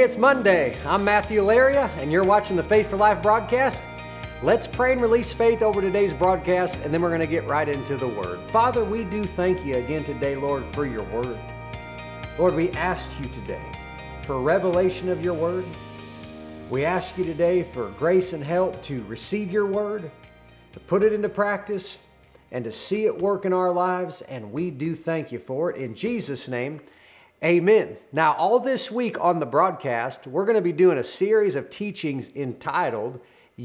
Hey, it's Monday. I'm Matthew Laria, and you're watching the Faith for Life broadcast. Let's pray and release faith over today's broadcast, and then we're going to get right into the Word. Father, we do thank you again today, Lord, for your Word. Lord, we ask you today for revelation of your Word. We ask you today for grace and help to receive your Word, to put it into practice, and to see it work in our lives, and we do thank you for it. In Jesus' name, amen. Now, all this week on the broadcast, we're going to be doing a series of teachings entitled,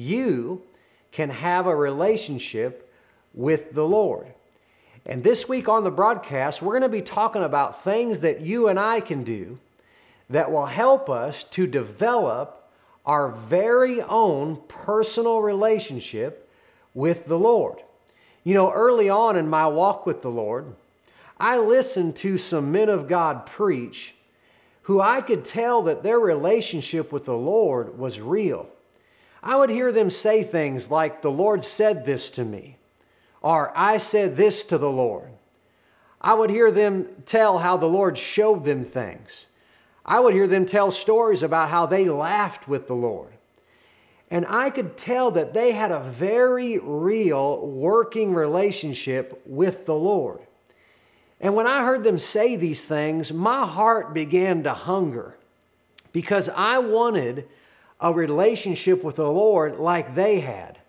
You Can Have a Relationship with the Lord. And this week on the broadcast, we're going to be talking about things that you and I can do that will help us to develop our very own personal relationship with the Lord. You know, early on in my walk with the Lord, I listened to some men of God preach who I could tell that their relationship with the Lord was real. I would hear them say things like, "The Lord said this to me," or "I said this to the Lord." I would hear them tell how the Lord showed them things. I would hear them tell stories about how they laughed with the Lord. And I could tell that they had a very real working relationship with the Lord. And when I heard them say these things, my heart began to hunger because I wanted a relationship with the Lord like they had.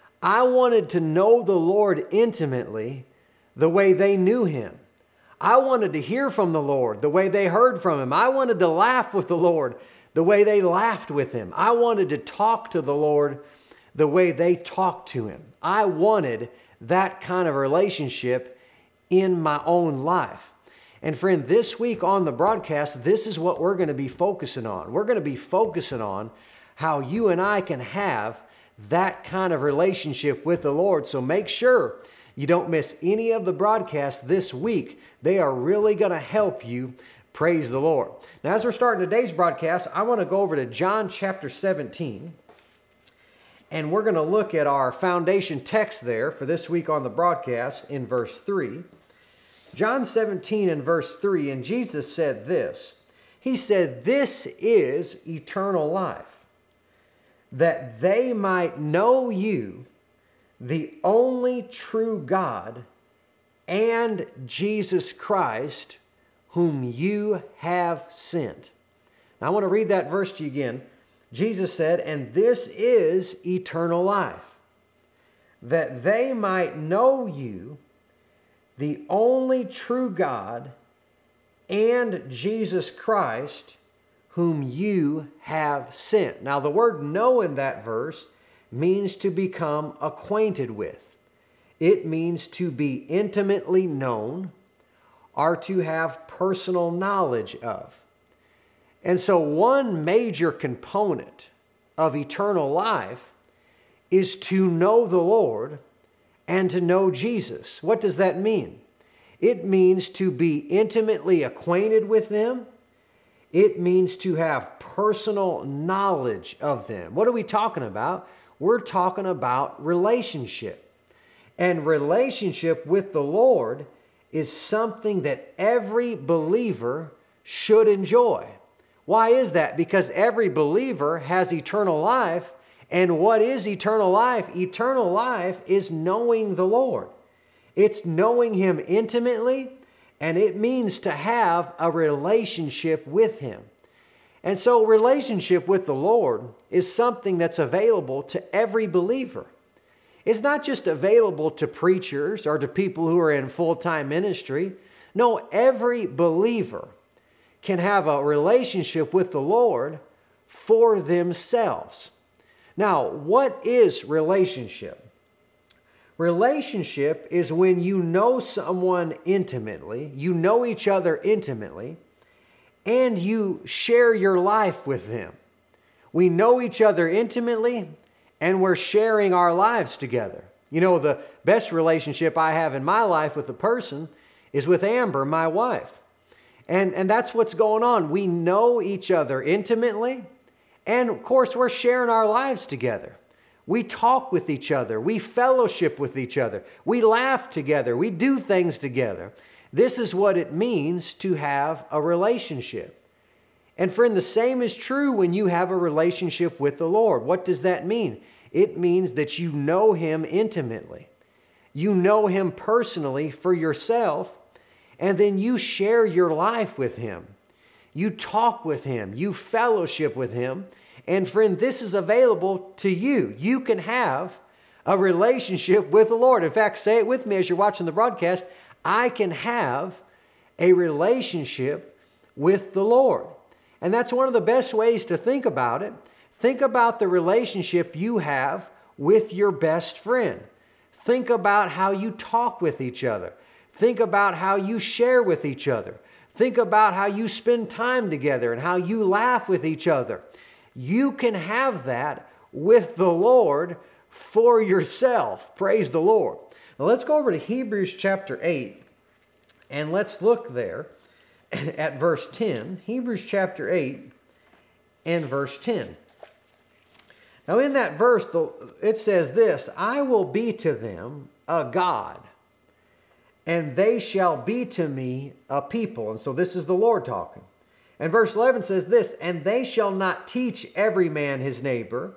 I wanted to know the Lord intimately the way they knew Him. I wanted to hear from the Lord the way they heard from Him. I wanted to laugh with the Lord the way they laughed with Him. I wanted to talk to the Lord the way they talked to Him. I wanted that kind of relationship in my own life. And friend, this week on the broadcast, this is what we're going to be focusing on. We're going to be focusing on how you and I can have that kind of relationship with the Lord. So make sure you don't miss any of the broadcasts this week. They are really going to help you. Praise the Lord. Now, as we're starting today's broadcast, I want to go over to John chapter 17. And we're going to look at our foundation text there for this week on the broadcast in verse 3. John 17 and verse 3, and Jesus said this. He said, "This is eternal life, that they might know you, the only true God, and Jesus Christ, whom you have sent." Now, I want to read that verse to you again. Jesus said, "And this is eternal life, that they might know you, the only true God, and Jesus Christ, whom you have sent." Now, the word know in that verse means to become acquainted with. It means to be intimately known or to have personal knowledge of. And so one major component of eternal life is to know the Lord and to know Jesus. What does that mean? It means to be intimately acquainted with them. It means to have personal knowledge of them. What are we talking about? We're talking about relationship. And relationship with the Lord is something that every believer should enjoy. Why is that? Because every believer has eternal life. And what is eternal life? Eternal life is knowing the Lord. It's knowing Him intimately, and it means to have a relationship with Him. And so relationship with the Lord is something that's available to every believer. It's not just available to preachers or to people who are in full-time ministry. No, every believer can have a relationship with the Lord for themselves. Now, what is relationship? Relationship is when you know someone intimately, you know each other intimately, and you share your life with them. We know each other intimately, and we're sharing our lives together. You know, the best relationship I have in my life with a person is with Amber, my wife. And that's what's going on. We know each other intimately, and of course, we're sharing our lives together. We talk with each other. We fellowship with each other. We laugh together. We do things together. This is what it means to have a relationship. And friend, the same is true when you have a relationship with the Lord. What does that mean? It means that you know Him intimately. You know Him personally for yourself, and then you share your life with Him. You talk with Him. You fellowship with Him. And friend, this is available to you. You can have a relationship with the Lord. In fact, say it with me as you're watching the broadcast. I can have a relationship with the Lord. And that's one of the best ways to think about it. Think about the relationship you have with your best friend. Think about how you talk with each other. Think about how you share with each other. Think about how you spend time together and how you laugh with each other. You can have that with the Lord for yourself. Praise the Lord. Now let's go over to Hebrews chapter 8 and let's look there at verse 10. Hebrews chapter 8 and verse 10. Now in that verse, it says this, I will be to them a God, and they shall be to me a people. And so this is the Lord talking. And verse 11 says this, and they shall not teach every man his neighbor,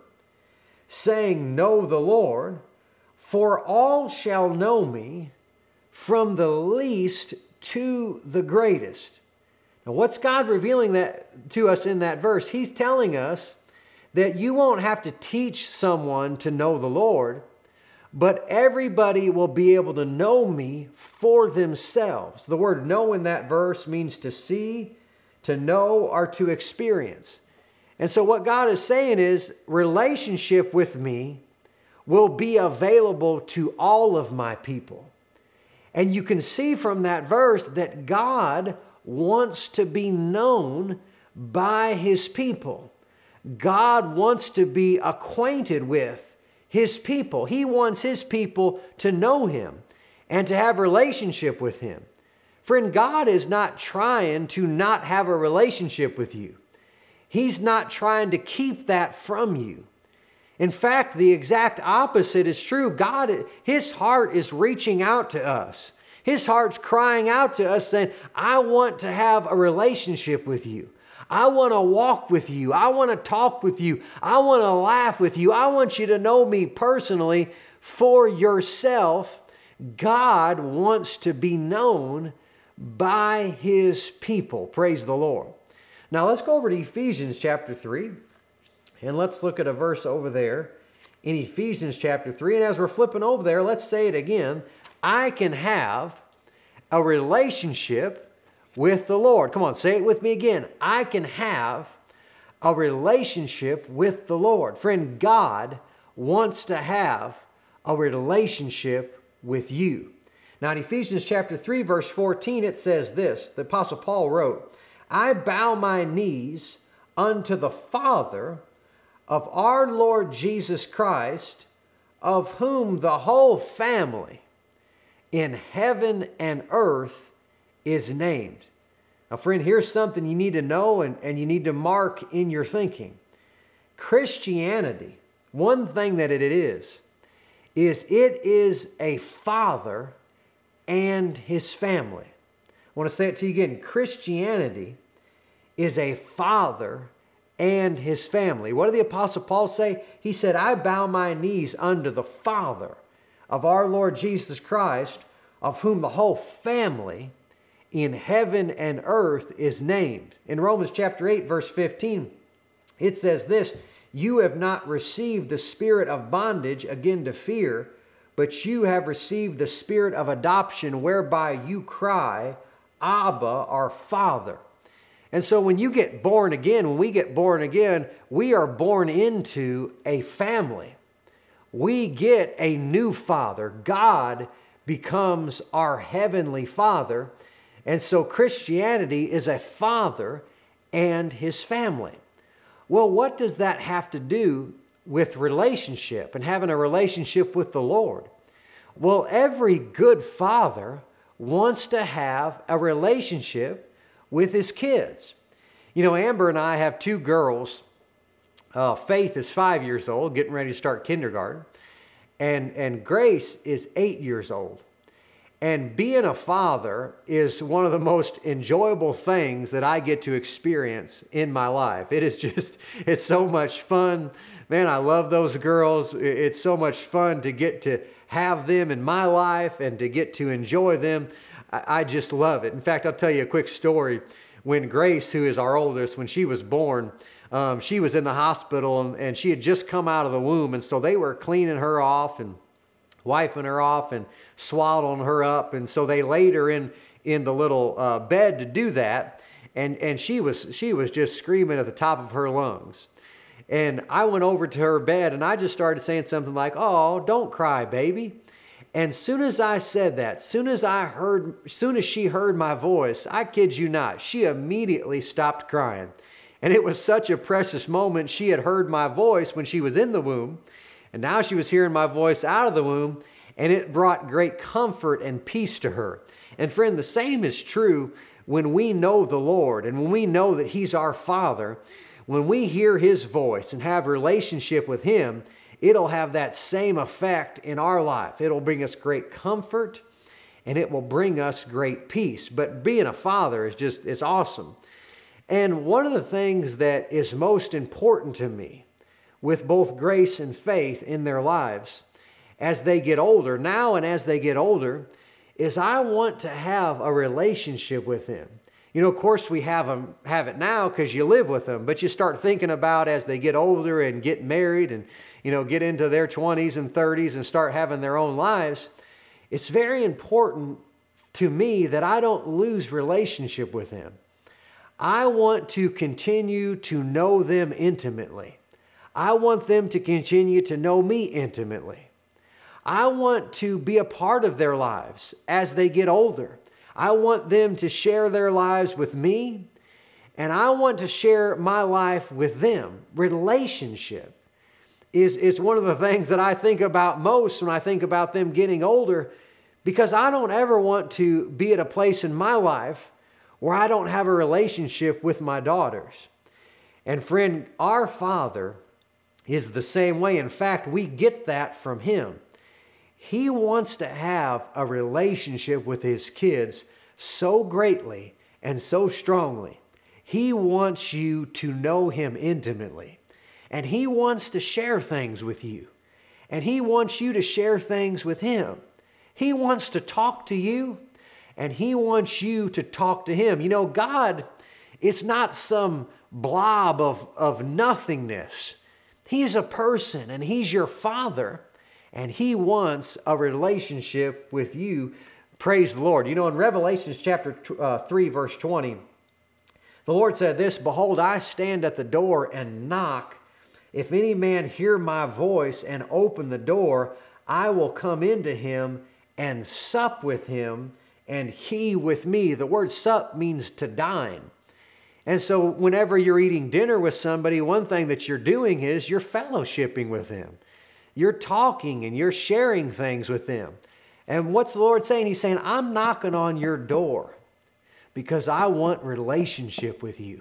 saying, know the Lord, for all shall know me, from the least to the greatest. Now what's God revealing that to us in that verse? He's telling us that you won't have to teach someone to know the Lord, but everybody will be able to know me for themselves. The word know in that verse means to see, to know, or to experience. And so what God is saying is relationship with me will be available to all of my people. And you can see from that verse that God wants to be known by His people. God wants to be acquainted with His people. He wants His people to know Him and to have relationship with Him. Friend, God is not trying to not have a relationship with you. He's not trying to keep that from you. In fact, the exact opposite is true. God, His heart is reaching out to us. His heart's crying out to us saying, I want to have a relationship with you. I want to walk with you. I want to talk with you. I want to laugh with you. I want you to know me personally for yourself. God wants to be known by His people. Praise the Lord. Now let's go over to Ephesians chapter 3. And let's look at a verse over there in Ephesians chapter 3. And as we're flipping over there, let's say it again. I can have a relationship with the Lord. Come on, say it with me again. I can have a relationship with the Lord. Friend, God wants to have a relationship with you. Now in Ephesians chapter 3, verse 14, it says this. The Apostle Paul wrote, I bow my knees unto the Father of our Lord Jesus Christ, of whom the whole family in heaven and earth is named. Now, friend, here's something you need to know and you need to mark in your thinking. Christianity, one thing that it is a father and his family. I want to say it to you again. Christianity is a father and his family. What did the Apostle Paul say? He said, I bow my knees unto the Father of our Lord Jesus Christ, of whom the whole family in heaven and earth is named. In Romans chapter 8, verse 15, it says this, you have not received the spirit of bondage again to fear, but you have received the spirit of adoption, whereby you cry, Abba, our Father. And so when you get born again, when we get born again, we are born into a family. We get a new father. God becomes our heavenly Father. And so Christianity is a father and his family. Well, what does that have to do with relationship and having a relationship with the Lord? Well, every good father wants to have a relationship with his kids. You know, Amber and I have two girls. Faith is 5 years old, getting ready to start kindergarten. And Grace is 8 years old. And being a father is one of the most enjoyable things that I get to experience in my life. It's so much fun. Man, I love those girls. It's so much fun to get to have them in my life and to get to enjoy them. I just love it. In fact, I'll tell you a quick story. When Grace, who is our oldest, when she was born, she was in the hospital and she had just come out of the womb. And so they were cleaning her off and wiping her off and swaddling her up. And so they laid her in the little bed to do that. And she was just screaming at the top of her lungs. And I went over to her bed and I just started saying something like, "Oh, don't cry, baby." And soon as I said that, soon as she heard my voice, I kid you not, she immediately stopped crying. And it was such a precious moment. She had heard my voice when she was in the womb, and now she was hearing my voice out of the womb, and it brought great comfort and peace to her. And friend, the same is true when we know the Lord and when we know that He's our Father. When we hear His voice and have a relationship with Him, it'll have that same effect in our life. It'll bring us great comfort and it will bring us great peace. But being a father is awesome. And one of the things that is most important to me with both Grace and Faith in their lives as they get older, now and as they get older, is I want to have a relationship with them. You know, of course, we have it now because you live with them, but you start thinking about as they get older and get married and, you know, get into their 20s and 30s and start having their own lives. It's very important to me that I don't lose relationship with them. I want to continue to know them intimately. I want them to continue to know me intimately. I want to be a part of their lives as they get older. I want them to share their lives with me, and I want to share my life with them. Relationship is one of the things that I think about most when I think about them getting older, because I don't ever want to be at a place in my life where I don't have a relationship with my daughters. And friend, our Father is the same way. In fact, we get that from Him. He wants to have a relationship with His kids so greatly and so strongly. He wants you to know Him intimately. And He wants to share things with you. And He wants you to share things with Him. He wants to talk to you, and He wants you to talk to Him. You know, God is not some blob of nothingness. He's a person, and He's your Father. And He wants a relationship with you. Praise the Lord. You know, in Revelation chapter 3, verse 20, the Lord said this, "Behold, I stand at the door and knock. If any man hear my voice and open the door, I will come into him and sup with him, and he with me." The word sup means to dine. And so whenever you're eating dinner with somebody, one thing that you're doing is you're fellowshipping with them. You're talking and you're sharing things with them. And what's the Lord saying? He's saying, I'm knocking on your door because I want relationship with you.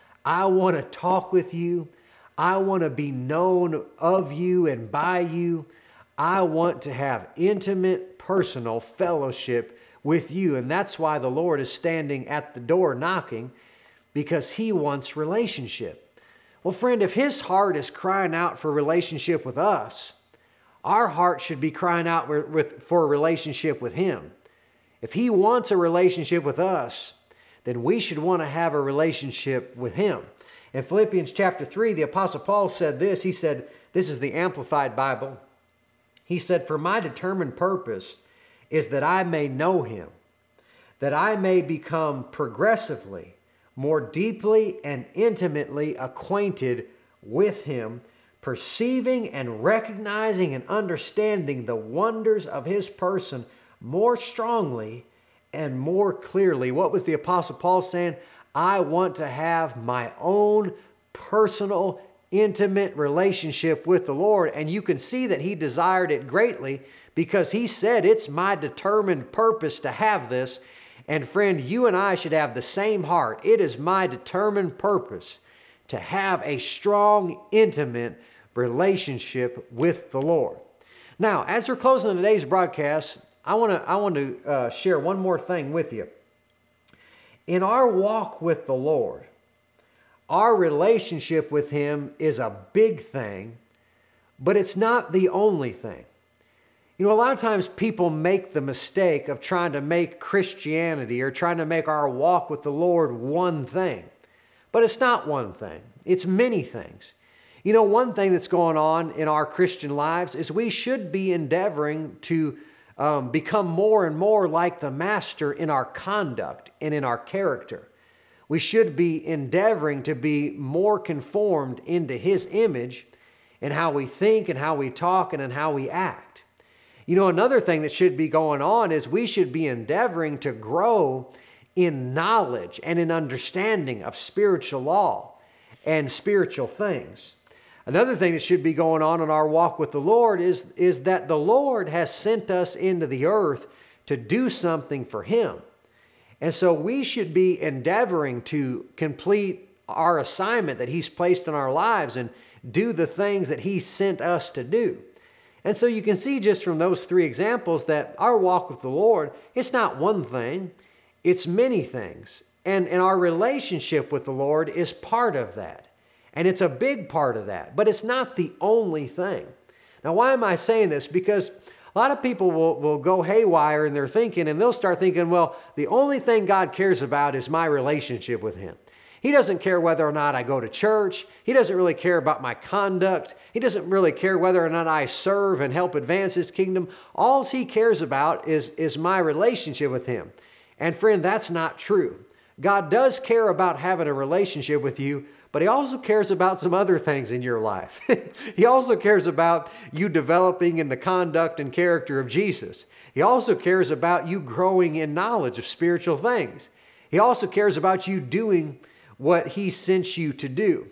I want to talk with you. I want to be known of you and by you. I want to have intimate, personal fellowship with you. And that's why the Lord is standing at the door knocking, because He wants relationship. Well, friend, if His heart is crying out for relationship with us, our heart should be crying out for a relationship with Him. If He wants a relationship with us, then we should want to have a relationship with Him. In Philippians chapter 3, the Apostle Paul said this. He said, this is the Amplified Bible. He said, "For my determined purpose is that I may know Him, that I may become progressively, more deeply and intimately acquainted with Him, perceiving and recognizing and understanding the wonders of His person more strongly and more clearly." What was the Apostle Paul saying? I want to have my own personal, intimate relationship with the Lord. And you can see that he desired it greatly, because he said, it's my determined purpose to have this. And friend, you and I should have the same heart. It is my determined purpose to have a strong, intimate relationship with the Lord. Now, as we're closing today's broadcast, I want to share one more thing with you. In our walk with the Lord, our relationship with Him is a big thing, but it's not the only thing. You know, a lot of times people make the mistake of trying to make Christianity or trying to make our walk with the Lord one thing. But it's not one thing. It's many things. You know, one thing that's going on in our Christian lives is we should be endeavoring to become more and more like the Master in our conduct and in our character. We should be endeavoring to be more conformed into His image in how we think and how we talk and in how we act. You know, another thing that should be going on is we should be endeavoring to grow in knowledge and in understanding of spiritual law and spiritual things. Another thing that should be going on in our walk with the Lord is that the Lord has sent us into the earth to do something for Him. And so we should be endeavoring to complete our assignment that He's placed in our lives and do the things that He sent us to do. And so you can see just from those three examples that our walk with the Lord, it's not one thing, it's many things. And our relationship with the Lord is part of that. And it's a big part of that, but it's not the only thing. Now, why am I saying this? Because a lot of people will go haywire in their thinking, and they'll start thinking, well, the only thing God cares about is my relationship with Him. He doesn't care whether or not I go to church. He doesn't really care about my conduct. He doesn't really care whether or not I serve and help advance His kingdom. All He cares about is my relationship with Him. And friend, that's not true. God does care about having a relationship with you, but He also cares about some other things in your life. He also cares about you developing in the conduct and character of Jesus. He also cares about you growing in knowledge of spiritual things. He also cares about you doing what He sent you to do.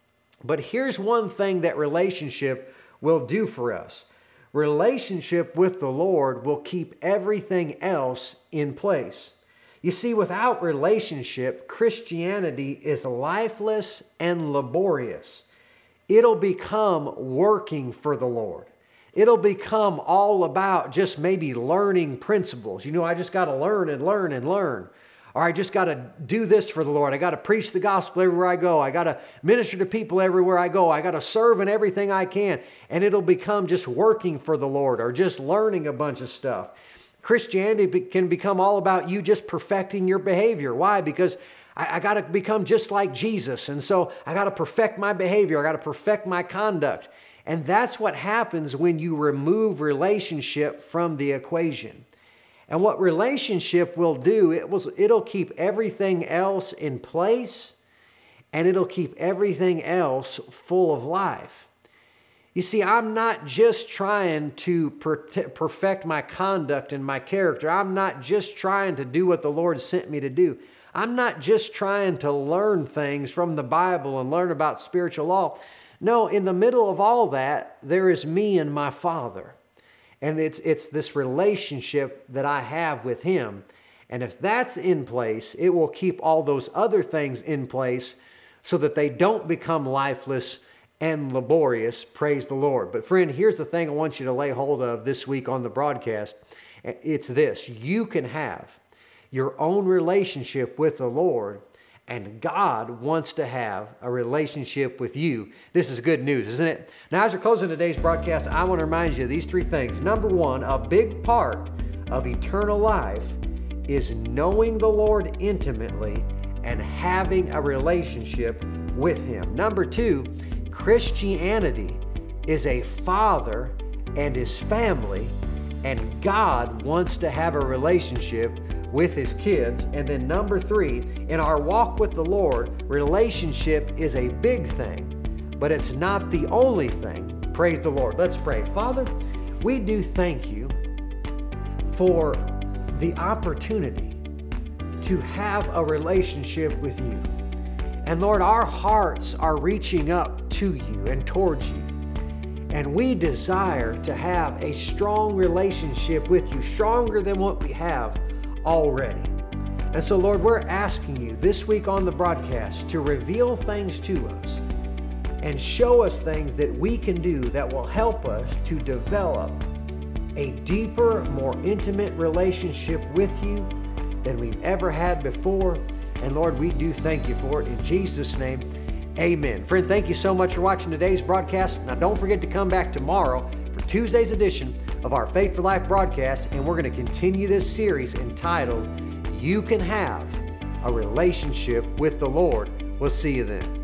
But here's one thing that relationship will do for us. Relationship with the Lord will keep everything else in place. You see, without relationship, Christianity is lifeless and laborious. It'll become working for the Lord. It'll become all about just maybe learning principles. You know, I just got to learn and learn and learn. Or I just got to do this for the Lord. I got to preach the gospel everywhere I go. I got to minister to people everywhere I go. I got to serve in everything I can. And it'll become just working for the Lord or just learning a bunch of stuff. Christianity can become all about you just perfecting your behavior. Why? Because I got to become just like Jesus. And so I got to perfect my behavior. I got to perfect my conduct. And that's what happens when you remove relationship from the equation. And what relationship will do, it'll keep everything else in place, and it'll keep everything else full of life. You see, I'm not just trying to perfect my conduct and my character. I'm not just trying to do what the Lord sent me to do. I'm not just trying to learn things from the Bible and learn about spiritual law. No, in the middle of all that, there is me and my Father. And it's this relationship that I have with Him. And if that's in place, it will keep all those other things in place so that they don't become lifeless and laborious. Praise the Lord. But friend, here's the thing I want you to lay hold of this week on the broadcast. It's this. You can have your own relationship with the Lord, and God wants to have a relationship with you. This is good news, isn't it? Now, as we're closing today's broadcast, I want to remind you of these three things. Number one, a big part of eternal life is knowing the Lord intimately and having a relationship with Him. Number two, Christianity is a father and his family, and God wants to have a relationship with His kids. And then number three, in our walk with the Lord, relationship is a big thing, but it's not the only thing. Praise the Lord. Let's pray. Father, we do thank You for the opportunity to have a relationship with You. And Lord, our hearts are reaching up to You and towards You. And we desire to have a strong relationship with You, stronger than what we have already. And so, Lord, we're asking You this week on the broadcast to reveal things to us and show us things that we can do that will help us to develop a deeper, more intimate relationship with you than we've ever had before. And Lord, we do thank you for it. In Jesus' name, amen. Friend, thank you so much for watching today's broadcast. Now, don't forget to come back tomorrow for Tuesday's edition of our Faith for Life broadcast, and we're going to continue this series entitled, You Can Have a Relationship with the Lord. We'll see you then.